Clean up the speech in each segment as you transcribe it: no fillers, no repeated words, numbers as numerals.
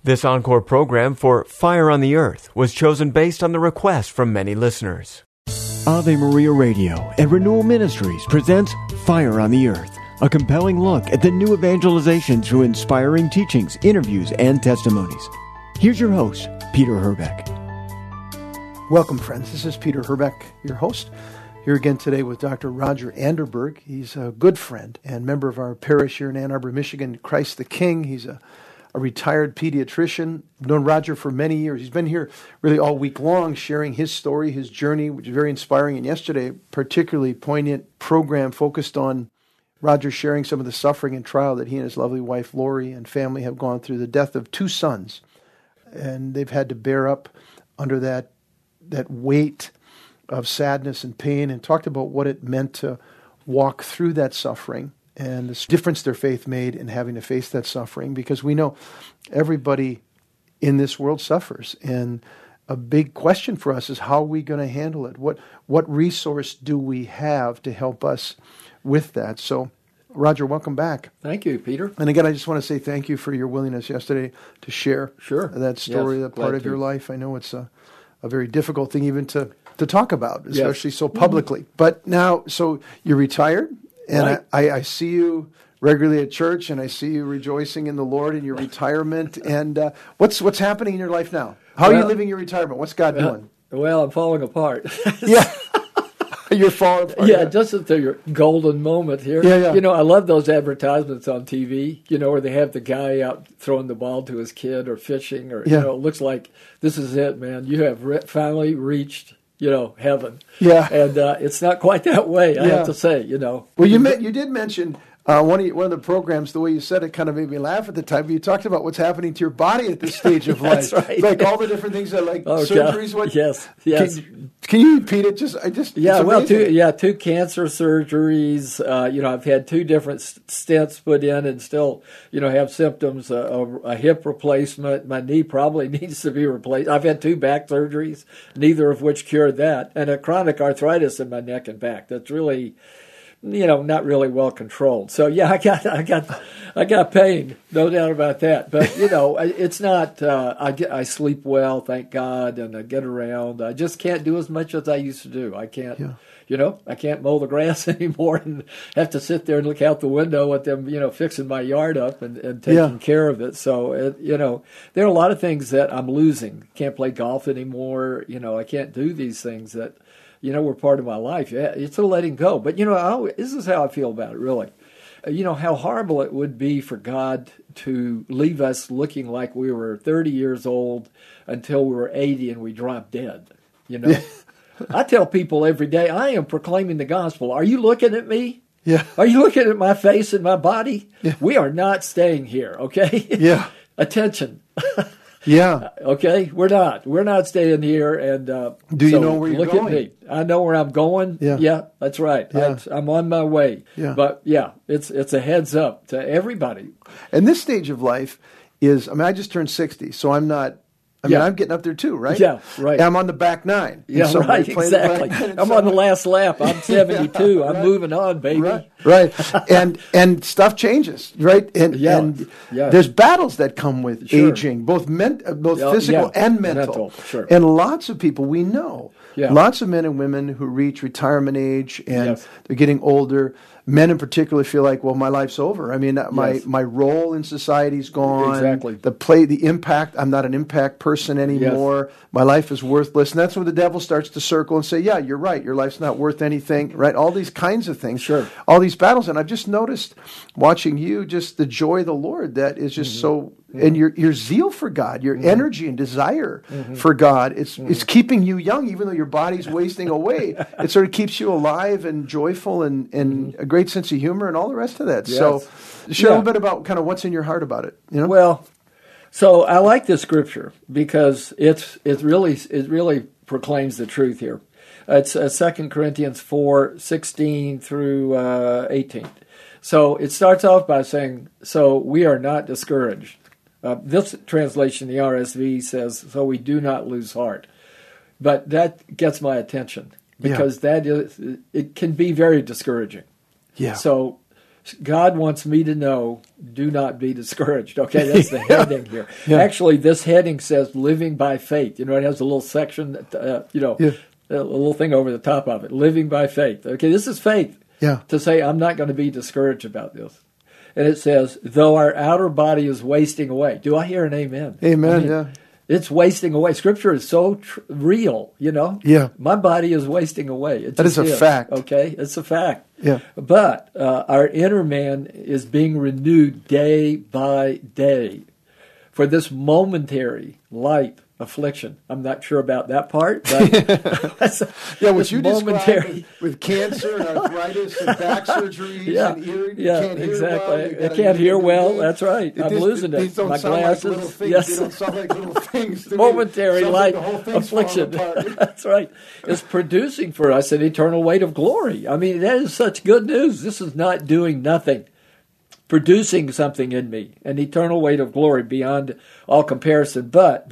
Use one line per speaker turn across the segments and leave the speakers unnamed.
This encore program for Fire on the Earth was chosen based on the request from many listeners. Ave Maria Radio and Renewal Ministries presents Fire on the Earth, a compelling look at the new evangelization through inspiring teachings, interviews, and testimonies. Here's your host, Peter Herbeck.
Welcome, friends. This is Peter Herbeck, your host, here again today with Dr. Roger Anderberg. He's a good friend and member of our parish here in Ann Arbor, Michigan, Christ the King. He's a retired pediatrician. I've known Roger for many years. He's been here really all week long sharing his story, his journey, which is very inspiring. And yesterday, a particularly poignant program focused on Roger sharing some of the suffering and trial that he and his lovely wife, Lori, and family have gone through, the death of two sons. And they've had to bear up under that weight of sadness and pain, and talked about what it meant to walk through that suffering and the difference their faith made in having to face that suffering, because we know everybody in this world suffers. And a big question for us is, how are we going to handle it? What resource do we have to help us with that? So, Roger, welcome back.
Thank you, Peter.
And again, I just want to say thank you for your willingness yesterday to share that story, that part of your life. I know it's a very difficult thing even to talk about, especially so publicly. Mm-hmm. But now, so you're retired, and right. I see you regularly at church, and I see you rejoicing in the Lord in your retirement. And what's happening in your life now? How are you living your retirement? What's God doing?
Well, I'm falling apart.
Yeah. You're falling apart.
Yeah, just at the golden moment here.
Yeah.
You know, I love those advertisements on TV, where they have the guy out throwing the ball to his kid or fishing, or, it looks like this is it, man. You have finally reached, heaven.
Yeah.
And it's not quite that way, I have to say, Well,
you did mention one of the programs, the way you said it kind of made me laugh at the time. You talked about what's happening to your body at this stage of life.
That's right.
Like all the different things that, surgeries.
God. Yes.
Can you repeat it?
Two cancer surgeries. I've had two different stents put in, and still, have symptoms. A hip replacement. My knee probably needs to be replaced. I've had two back surgeries, neither of which cured that, and a chronic arthritis in my neck and back. That's really, not really well controlled. So I got pain, no doubt about that. But it's not. I sleep well, thank God, and I get around. I just can't do as much as I used to do. I can't. I can't mow the grass anymore, and have to sit there and look out the window at them, fixing my yard up and taking care of it. So, there are a lot of things that I'm losing. Can't play golf anymore. I can't do these things that, were part of my life. Yeah, it's a letting go. But, this is how I feel about it, really. How horrible it would be for God to leave us looking like we were 30 years old until we were 80 and we dropped dead, I tell people every day, I am proclaiming the gospel. Are you looking at me?
Yeah.
Are you looking at my face and my body? Yeah. We are not staying here, okay?
Yeah.
Attention.
Yeah.
Okay? We're not staying here. And
do you know where you're going?
Look at me. I know where I'm going. Yeah, that's right.
Yeah.
I'm on my way.
Yeah.
But, it's a heads up to everybody.
And this stage of life is, I just turned 60, so I'm not, I'm getting up there too, right?
Yeah, right.
And I'm on the back nine.
Yeah, right, exactly. I'm on the last lap. I'm 72. I'm moving on, baby.
Right. And stuff changes, right? And there's battles that come with aging, both physical and mental.
Sure.
And lots of people we know, lots of men and women who reach retirement age and they're getting older. Men in particular feel like, well, my life's over. My role in society's gone.
Exactly.
The impact, I'm not an impact person anymore. Yes. My life is worthless. And that's when the devil starts to circle and say, yeah, you're right. Your life's not worth anything, right? All these kinds of things.
Sure.
All these battles. And I've just noticed, watching you, just the joy of the Lord that is just so, and your zeal for God, your energy and desire for God, it's keeping you young, even though your body's wasting away. It sort of keeps you alive and joyful and a great sense of humor and all the rest of that.
Yes.
So share a little bit about kind of what's in your heart about it.
Well, so I like this scripture because it really proclaims the truth here. It's 2 Corinthians 4:16 through 18. So it starts off by saying, so we are not discouraged. This translation, the RSV, says, so we do not lose heart. But that gets my attention because it can be very discouraging.
Yeah.
So God wants me to know, do not be discouraged. Okay, that's the heading here.
Yeah.
Actually, this heading says living by faith. It has a little section, that, a little thing over the top of it, living by faith. Okay, this is faith.
Yeah.
To say, I'm not going to be discouraged about this. And it says, though our outer body is wasting away. Do I hear an amen?
Amen, yeah.
It's wasting away. Scripture is so real,
Yeah.
My body is wasting away.
That is a fact.
Okay, it's a fact.
Yeah.
But our inner man is being renewed day by day for this momentary light affliction. I'm not sure about that part, but
what you described with cancer and arthritis and back surgeries and ear, you can't hear
exactly.
well.
I can't hear well. That's right. I'm losing it.
These don't
My
sound
glasses.
like little things.
Yes.
They don't sound like little things.
Momentary light
like
affliction. That's right. It's producing for us an eternal weight of glory. I mean, that is such good news. This is not doing nothing. Producing something in me, an eternal weight of glory beyond all comparison. But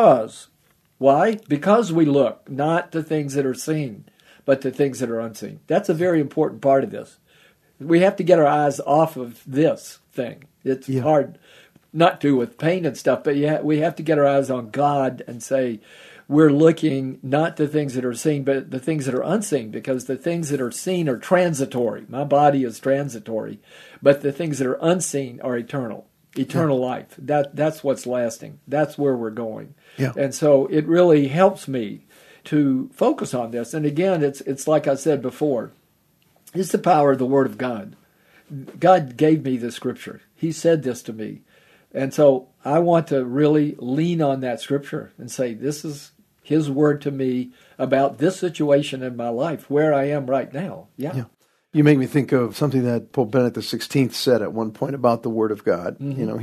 why? Because we look not to things that are seen, but to things that are unseen. That's a very important part of this. We have to get our eyes off of this thing. It's hard not to with pain and stuff, but we have to get our eyes on God and say, we're looking not to things that are seen, but the things that are unseen, because the things that are seen are transitory. My body is transitory, but the things that are unseen are eternal life. That's what's lasting. That's where we're going.
Yeah.
And so it really helps me to focus on this. And again, it's like I said before, it's the power of the Word of God. God gave me the Scripture. He said this to me. And so I want to really lean on that Scripture and say, this is His Word to me about this situation in my life, where I am right now. Yeah.
You make me think of something that Pope Benedict XVI said at one point about the Word of God.
Mm-hmm.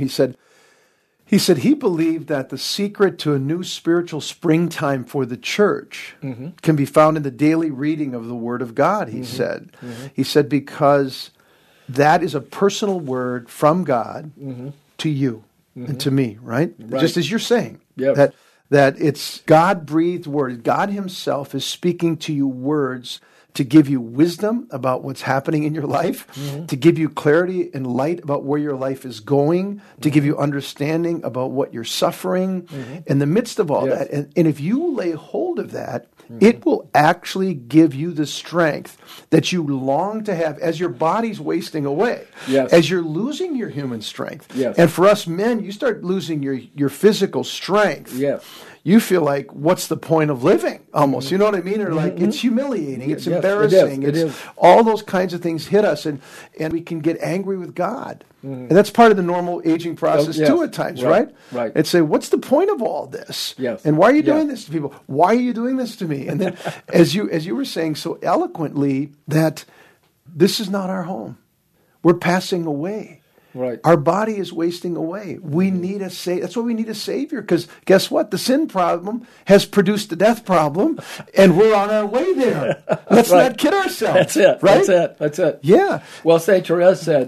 He said he believed that the secret to a new spiritual springtime for the church can be found in the daily reading of the Word of God, he said. He said because that is a personal word from God to you and to me, right? Just as you're saying, that it's God-breathed word. God Himself is speaking to you words to give you wisdom about what's happening in your life, to give you clarity and light about where your life is going, to give you understanding about what you're suffering in the midst of all that. And if you lay hold of that, it will actually give you the strength that you long to have as your body's wasting away, as you're losing your human strength. And for us men, you start losing your physical strength. You feel like, what's the point of living? Almost, you know what I mean? Or like, it's humiliating, it's embarrassing.
It is.
All those kinds of things hit us, and we can get angry with God. And that's part of the normal aging process too at times, right? And say, what's the point of all this? And why are you doing this to people? Why are you doing this to me? And then, as you were saying so eloquently, that this is not our home. We're passing away. Our body is wasting away. We need a Savior. That's why we need a Savior, because guess what? The sin problem has produced the death problem, and we're on our way there. Let's not kid ourselves.
That's it.
Right?
That's it.
Yeah.
Well, St. Therese said,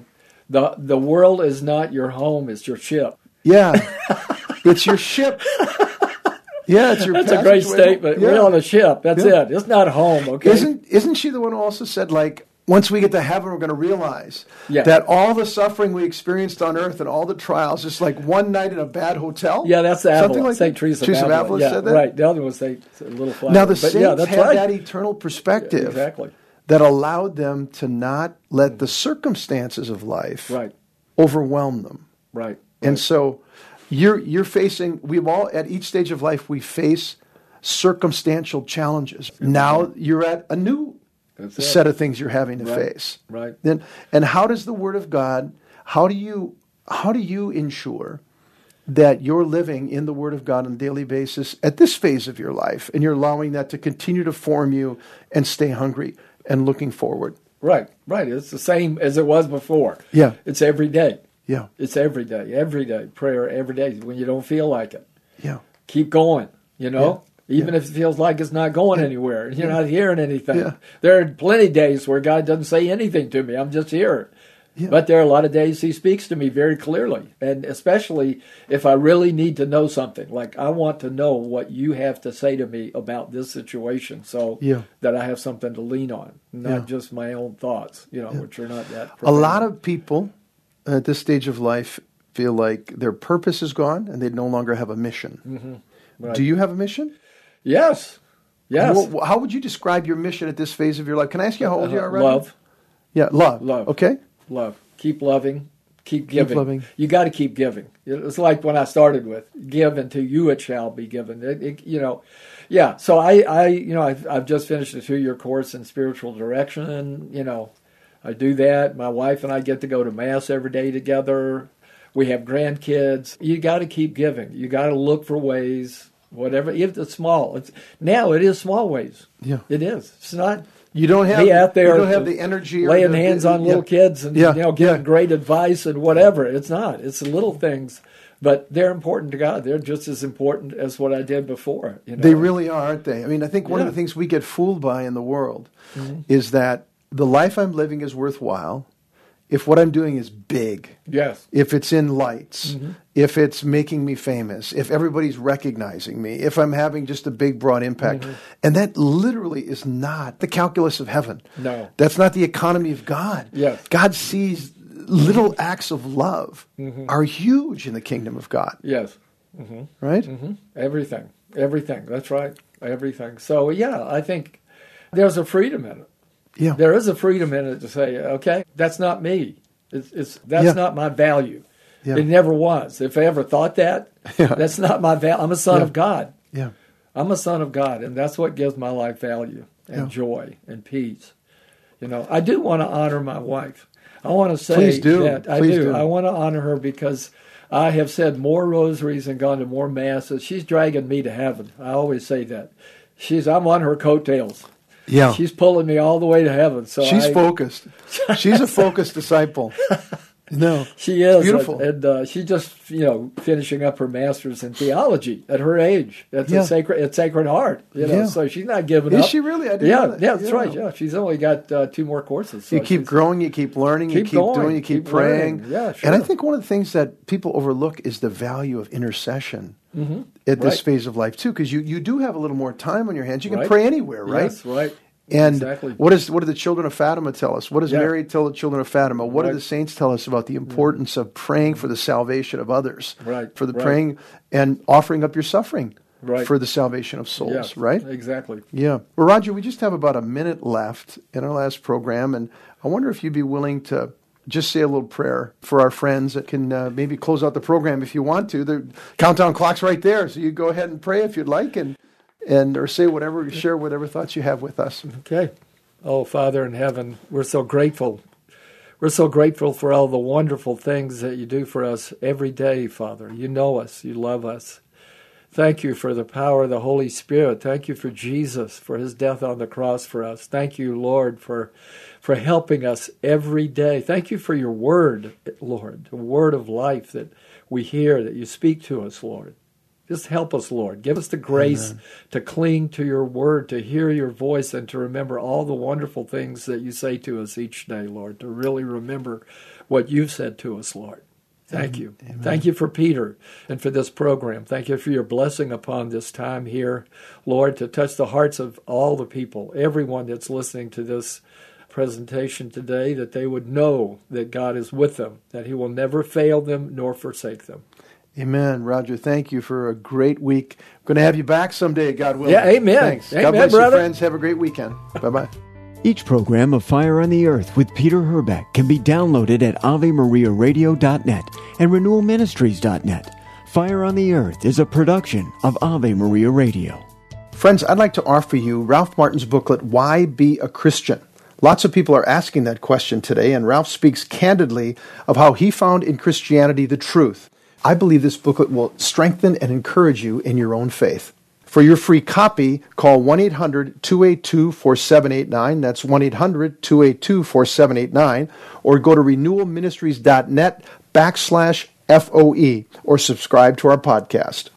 the world is not your home, it's your ship.
Yeah. It's your ship. Yeah, it's your
That's a great statement. We're on a ship. That's it. It's not home, okay?
Isn't she the one who also said, like, once we get to heaven, we're going to realize that all the suffering we experienced on earth and all the trials, just like one night in a bad hotel.
Yeah, that's Avila.
Something like
St. Teresa of Avila
said that?
Right. The other one was a little flat.
Now, the saints had that eternal perspective that allowed them to not let the circumstances of life overwhelm them. And so you're facing, we've all, at each stage of life, we face circumstantial challenges. Now you're at a new set of things you're having to face. Then, and how does the Word of God, how do you ensure that you're living in the Word of God on a daily basis at this phase of your life, and you're allowing that to continue to form you and stay hungry and looking forward?
Right. It's the same as it was before. It's every day. It's every day. Prayer every day when you don't feel like it. Keep going, Even if it feels like it's not going anywhere, you're not hearing anything. There are plenty of days where God doesn't say anything to me. I'm just here.
Yeah.
But there are a lot of days he speaks to me very clearly, and especially if I really need to know something. Like, I want to know what you have to say to me about this situation so that I have something to lean on, not just my own thoughts, which are not that profound.
A lot of people at this stage of life feel like their purpose is gone and they no longer have a mission.
Mm-hmm. Right.
Do you have a mission?
Yes.
How would you describe your mission at this phase of your life? Can I ask you how old you are right now?
Love.
Yeah, love. Okay.
Love. Keep loving. Keep giving.
Keep loving.
You got to keep giving. It's like when I started with, give and to you it shall be given. Yeah. So I've just finished a 2-year course in spiritual direction. I do that. My wife and I get to go to Mass every day together. We have grandkids. You got to keep giving. You got to look for ways, whatever, if it's small. Now it is small ways.
Yeah.
It is. It's not.
You don't have
out there.
You don't have the energy.
Laying hands on little kids and giving great advice and whatever. It's not. It's the little things, but they're important to God. They're just as important as what I did before.
They really are, aren't they? I mean, I think one of the things we get fooled by in the world is that the life I'm living is worthwhile if what I'm doing is big.
Yes.
If it's in lights. If it's making me famous. If everybody's recognizing me. If I'm having just a big, broad impact. And that literally is not the calculus of heaven.
No.
That's not the economy of God.
Yes.
God sees little acts of love are huge in the kingdom of God.
Yes.
Right?
Everything. That's right. Everything. So, I think there's a freedom in it.
Yeah.
There is a freedom in it to say, okay, that's not me. That's not my value. Yeah. It never was. If I ever thought that, that's not my value. I'm a son of God.
Yeah.
I'm a son of God, and that's what gives my life value and joy and peace. I do want to honor my wife. I want to say that I do. I want to honor her because I have said more rosaries and gone to more masses. She's dragging me to heaven. I always say that. I'm on her coattails.
Yeah.
She's pulling me all the way to heaven. So
she's focused. She's a focused disciple. No.
She is.
Beautiful.
And she's just, finishing up her master's in theology at her age. That's at Sacred Heart. So she's not giving up.
Is she really? I didn't know that.
Yeah, that's right. Yeah. She's only got 2 more courses. So
you keep growing, you keep learning, you keep doing, you keep praying.
Learning. Yeah, sure.
And I think one of the things that people overlook is the value of intercession at this phase of life too, because you do have a little more time on your hands. You can pray anywhere, right?
Yes, right.
And
exactly.
what do the children of Fatima tell us? What does Mary tell the children of Fatima? What do the saints tell us about the importance of praying for the salvation of others? For the praying and offering up your suffering for the salvation of souls, right?
Exactly.
Yeah. Well, Roger, we just have about a minute left in our last program, and I wonder if you'd be willing to just say a little prayer for our friends that can maybe close out the program if you want to. The countdown clock's right there, so you go ahead and pray if you'd like, and or say whatever, share whatever thoughts you have with us.
Okay. Oh, Father in heaven, we're so grateful. We're so grateful for all the wonderful things that you do for us every day, Father. You know us. You love us. Thank you for the power of the Holy Spirit. Thank you for Jesus, for his death on the cross for us. Thank you, Lord, for helping us every day. Thank you for your word, Lord, the word of life that we hear, that you speak to us, Lord. Just help us, Lord. Give us the grace to cling to your word, to hear your voice, and to remember all the wonderful things that you say to us each day, Lord, to really remember what you've said to us, Lord. Thank you. Amen. Thank you for Peter and for this program. Thank you for your blessing upon this time here, Lord, to touch the hearts of all the people, everyone that's listening to this presentation today, that they would know that God is with them, that he will never fail them nor forsake them.
Amen. Roger, thank you for a great week. I'm going to have you back someday, God willing.
Yeah, amen.
Thanks.
Amen,
God bless
brother.
you, friends. Have a great weekend. Bye-bye.
Each program of Fire on the Earth with Peter Herbeck can be downloaded at AveMariaRadio.net and RenewalMinistries.net. Fire on the Earth is a production of Ave Maria Radio.
Friends, I'd like to offer you Ralph Martin's booklet, Why Be a Christian? Lots of people are asking that question today, and Ralph speaks candidly of how he found in Christianity the truth. I believe this booklet will strengthen and encourage you in your own faith. For your free copy, call 1-800-282-4789. That's 1-800-282-4789. Or go to renewalministries.net/FOE or subscribe to our podcast.